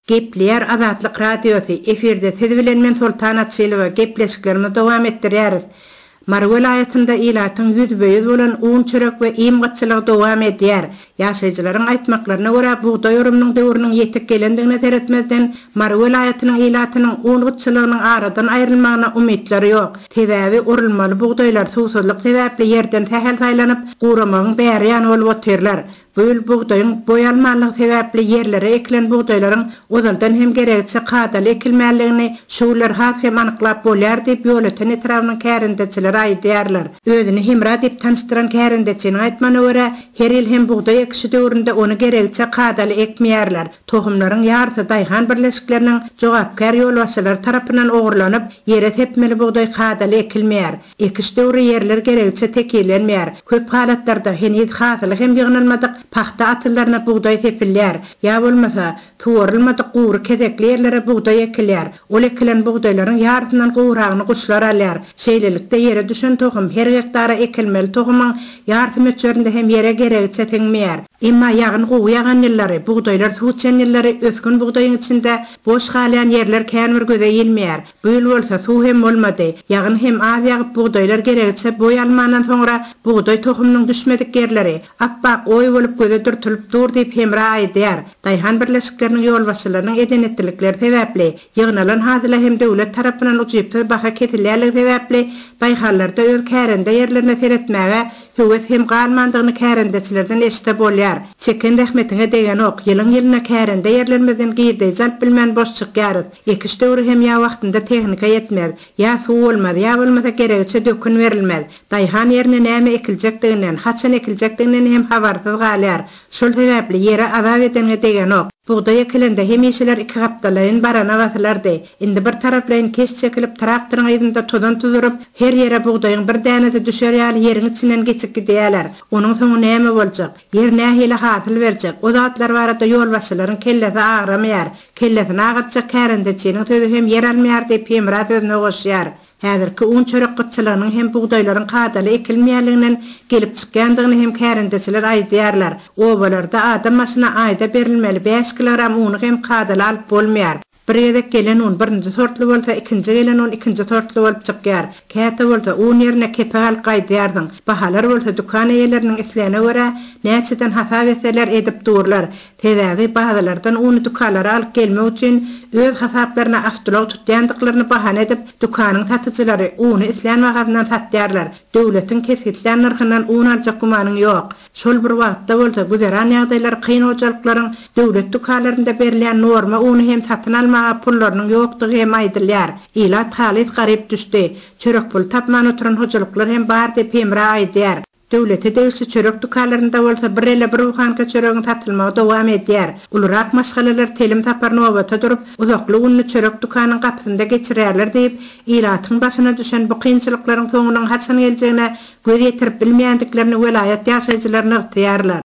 Gepler Azatlyk radiosu efirde siz bilen men Sultan Atçylova gepleşiklerimi dowam etdirýäris. Mar welaýatynda ilatyň ýüzbeýiz bolan un çörek we iýmgatçylygy dowam edýär. Ýaşaýjylaryň aýtmaklaryna görä buğday örümniň döwrüniň ýetip gelendigine teretmezden Mar welaýatynyň ilatynyň ungutçylygynyň aradan aýrylmagyna umytlary ýok. Täzäbi urulmaly buğdaýlar susuzlyk sebäpli ýerden tähel saýlanyp guramagyň bäri ýany bolup oturýarlar. Böl buğdaýyň boýalmalyk sebäpli ýerlere ekilen buğdaýlaryň ozaldan hem gerekçe qadaly ekilmäligini şuwlar hem anyklap bolýar diýip ýöleten etrawynyň kärindeçiler aýdýarlar. Özüni hemra diýip tanıştyran kärindeçiniň aýtmagyna görä, her ýyl hem buğdaý ekişi döwründe onu gerekçe qadaly ekmeýärler. Tohumlaryň ýarty daýhan birleşikleriniň jogapkar ýolbaşçylar tarapyndan ogurlanyp, ýere tepmeli buğdaý qadaly ekilmeýär. Ekiş döwrü ýerler gerekçe tekilenmeýär. Köp halatlarda henüz hasyly hem ýygnalmadyk paxta atyllarına buğday tepilýär. Ya bolmasa tuwarylmadyk guwry kedekli ýerlere buğday ekilýär. Ol ekilen buğdaýlaryň ýartyndan gowragyny guşlar alýar. Şeýlelikde ýere düşen tohum her hektara ekilmeli tohumyň ýarty möçberinde hem ýere gerekçe teňmeýär. Emma ýagyn gowy ýagan ýyllary, buğdaýlar tuğçan ýyllary ösgün buğdaýyň içinde boş galýan ýerler kän bir göze ýelmeýär. Böl bolsa suw hem bolmady. Ýagyn hem az ýagyp buğdaýlar gerekçe boýalmandan soňra buğdaý tohumynyň düşmedik ýerleri appak oý bolup göze dürtülüp dur diýip hemra aýdýar. Daýhan birleşikleriniň ýolbaşçylarynyň edenetlikleri sebäpli ýygnalan hazyla hem döwlet tarapyndan uçypdy baha ketilýärligi sebäpli daýhanlarda öz kärinde ýerlerine teretmäge höwet hem galmandygyny kärindeçilerden eşde bolýar. Çeken rahmetine degen ok, ýylyň ýylyna kärinde ýerlermeden girdi jalp bilmän boş çykýar. Ekiş döwrü hem ýa wagtynda tehnika ýetmez. Ýa suw bolmaz, ýa bolmasa gerekçe dökün berilmez. Daýhan ýerine näme ekiljekdiginden, haçan ekiljekdiginden hem habarsyz galýar. Şol sebäpli ýere azap edenge degen ok. Buğday ekilende hemişeler iki gapdalayın barana basylardy. Indi bir taraplayın keş çekilip traktoryň aýdynda todan tuzurup her ýere buğdaýyň bir dänesi düşer ýaly ýeriň içinden geçip gidýärler. Onuň soňy näme boljak? Yer nähili hasyl berjek? O zatlar barada ýolbaşçylaryň kellesi agramayar. Kellesini agyrçak kärindeçiniň sözü hem yer almaýar diýip hemra sözüne goşýar. Häzirki un çörek gıtçylygynyň hem buğdaýlaryň qadaly ekilmeýärliginden gelip çykýandygyny hem kärindeçiler aýdýarlar. Obalarda adam masyna aýda berilmeli 5 kilogram uny hem qadaly alyp bolmaýar. Bir gedek gelen un birinji sortly bolsa, ikinji gelen un ikinji sortly bolup çykýar. Käte bolsa un ýerine kepal gaýdýardyň. Bahalar bolsa dukan eýleriniň islerine görä näçeden hasap etseler edip durlar. Täzäbi bahalardan uny dukanlara alyp gelmek üçin öz hasaplaryna aftylaw tutýandyklaryny bahane edip dukanyň satyjylary uny islen wagtyndan satýarlar. Döwletiň kesgitlen narhyndan un aljak gumanyň ýok. Şol bir wagtda bolsa güzeran ýagdaýlar kyn hojalyklaryň döwlet dukanlarynda berilýän norma uny hem satyn almaga pullarynyň ýokdugy hem aýdylýar. Ila talit garyp düşdi. Çörek pul tapman oturan hojalyklar hem bar diýip hemra aýdýar. Döwleti degişli çörek dukanlarynda bolsa bir ele bir uhanka çöregiň satylmagy dowam edýär. Ulrak maşgalalar telim tapar nowata durup uzakly unly çörek dukanynyň gapysynda geçirýärler diýip ilatyň başyna düşen bu kynçylyklaryň soňunyň haçan geljegine göz ýetirip bilmeýändiklerini welaýat ýaşaýjylaryna ýetýärler.